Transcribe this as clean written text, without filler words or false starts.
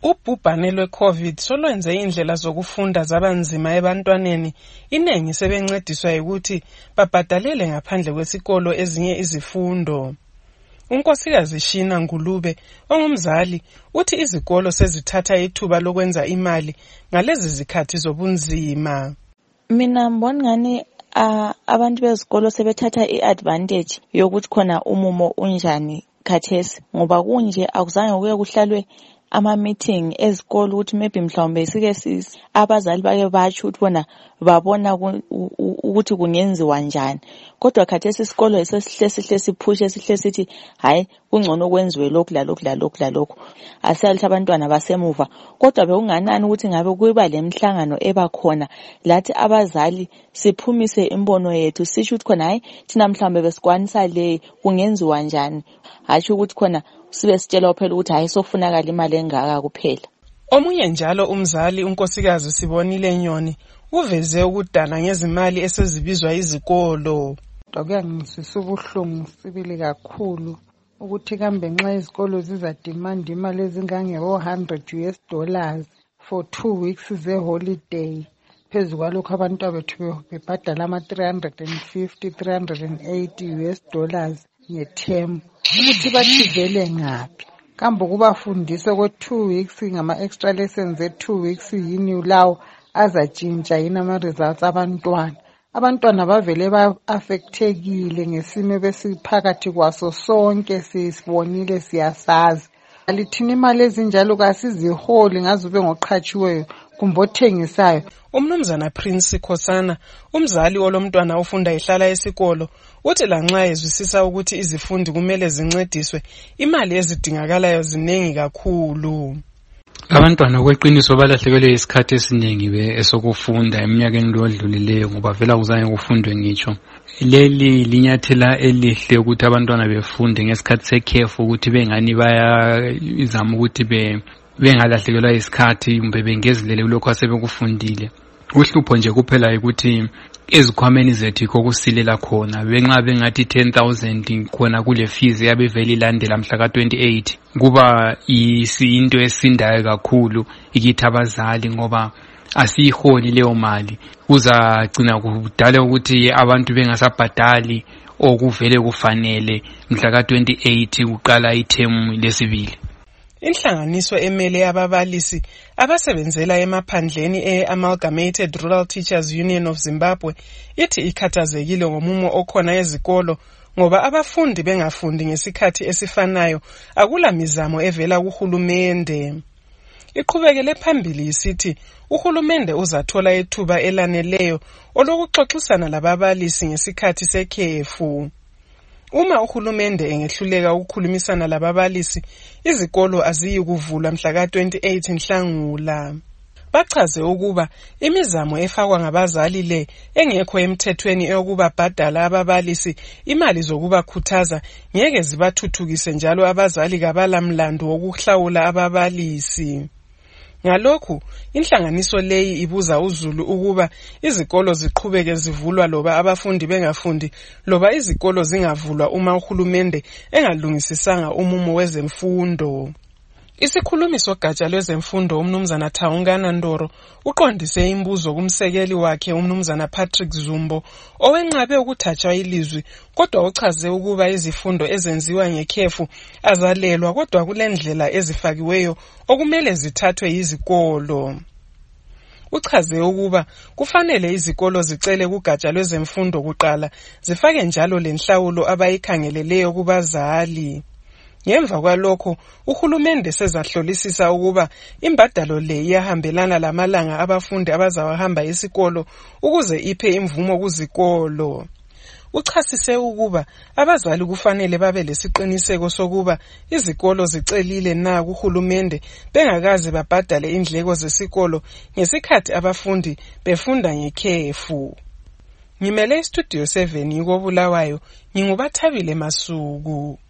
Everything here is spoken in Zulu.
Ubhubhane lwe-COVID solwenze indlela zokufunda zabanzima ebantwaneni. Inengi sebencediswa ukuthi babhadalele ngaphandle kwesikolo ezinye izifundo. Unkosikazi Shina Ngulube, ongumzali, uthi izikolo sezithatha ithuba lokwenza imali ngalezi zikhathi zobunzima. Mina mbona ngani abantu bezikolo sebethatha i-advantage yokuthi khona umumo unjani khathesi, ngoba kunje akuzange kuye kuhlalwe ama-meeting ezikolo ukuthi maybe mhlawumbe sike abazali bake batsho ukuthi bona babona ukuthi kungenziwa njani. Kodwa khathesi isikolo sihle siphushe sihle sithi hayi kungcono kwenziwe lokhu lalokhu. Asalithi abantwana basemuva. Kodwa bekunganani ukuthi ngabe kuba lemhlangano ebakhona lathi abazali siphumise imbono yethu sisho ukuthi khona hayi thina mhlawumbe besikwanisa le kungenziwa njani. Hayi ukuthi khona sibe sitshela phela ukuthi hayi sokufunakala imali engaka kuphela. Omunye njalo umzali unkosikazi Sibonile Nyoni uveze ukudana ngezimali esezibizwa izikolo. Kuyangizwisa ubuhlungu sibili kakhulu ukuthi kambe nxa izikolo zizademand imali ezingange-$100 for 2 weeks ze-holiday. Phezu kwalokho abantu bethu bebhadala ama-$350, $380 nge-term. Ukuthi bathivele ngaphi? Kambe kubafundisa ko-2 weeks ngama-extra lessons e-2 weeks yini lawo azatshintsha yini ama-results abantwana. Abantwana bavele ba-affectekile ngesimo besiphakathi kwaso sonke sisibonile siyasazi. Alithini imali ezinjalo kasiziholi ngaze ube ngoqhatshiweyo kumbe othengisayo. Umnumzana Prince Khosana, umzali olomntwana ufunda ehlala esikolo, uthi lanxa ezwisisa ukuthi izifundi kumele zincediswe, imali ezidingakalayo zinengi kakhulu. Abantwana kweqiniso balahlekelwe isikhathi esiningi esokufunda eminyakeni lodlulileyo ngoba vela kuzange kufundwe ngitsho. Leli linyathela elihle ukuthi abantwana befunde ngesikhathi sekhefu ukuthi bengani bayazama ukuthi bengalahlekelwa isikhathi kumbe bengezelele kulokho asebekufundile. Uhlupho nje kuphela ukuthi ezikhwameni zethu yikho kusilela khona. Benxa bengathi 10,000 khona kule fees yabevele ilandela mhla ka-28 kuba into esindayo kakhulu ikithi abazali ngoba asiyiholi leyo mali. Kuzagcina kudala ukuthi abantu bengasabhadali okuvele kufanele mhla ka-28 kuqala ithemu lesibili. Inhlanganiso emele ababalisi abasebenzela emaphandleni e-Amalgamated Rural Teachers Union of Zimbabwe ithi ikhathazekile ngomumo okhona ezikolo ngoba abafundi bengafundi ngesikhathi esifanayo akula mizamo evela kuhulumende. Iqhubekele phambili isithi uhulumende uzathola ithuba elaneleyo olokuxoxisana lababalisi ngesikhathi sekhefu. Uma uhulumende engehluleka ukukhulumisana lababalisi, izikolo aziyikuvulwa mhla ka-28 Nhlangula. Bachaze ukuba imizamo efakwa ngabazali le engekho emthethweni eyokubabhadala ababalisi imali zokubakhuthaza ngeke zibathuthukise njalo abazali kabalamlando wokuhlawula ababalisi. Ngalokhu, inhlanganiso leyi ibuza uzulu ukuba izikolo ziqhubeke zivulwa loba abafundi bengafundi loba izikolo zingavulwa uma uhulumende engalungisisanga umumo wezemfundo. Isikhulumi sogatsha lwezemfundo umnumzana Taungana Ndoro uqondise imbuzo kumsekeli wakhe umnumzana Patrick Zumbo owenqabe ukuthatshwa ilizwi kodwa uchaze ukuba izifundo ezenziwa ngekhefu azalelwa kodwa kulendlela ezifakiweyo okumele zithathwe yizikolo. Uchaze ukuba kufanele izikolo zicele kugatsha lwezemfundo kuqala zifake njalo lenhlawulo abayikhangeleleyo kubazali. Ngemva kwalokho uhulumende sezahlolisisa ukuba imbadalo le iyahambelana lamalanga abafundi abazawahamba isikolo ukuze iphe imvumo kuzikolo. Uchasise ukuba abazali kufanele babe lesiqiniseko sokuba izikolo zicelile na kuhulumende bengakaze babhadale indleko zesikolo ngesikhathi abafundi befunda ngekhefu. Ngimele istudio 7 yiko Bulawayo, ngingubathabile Masuku.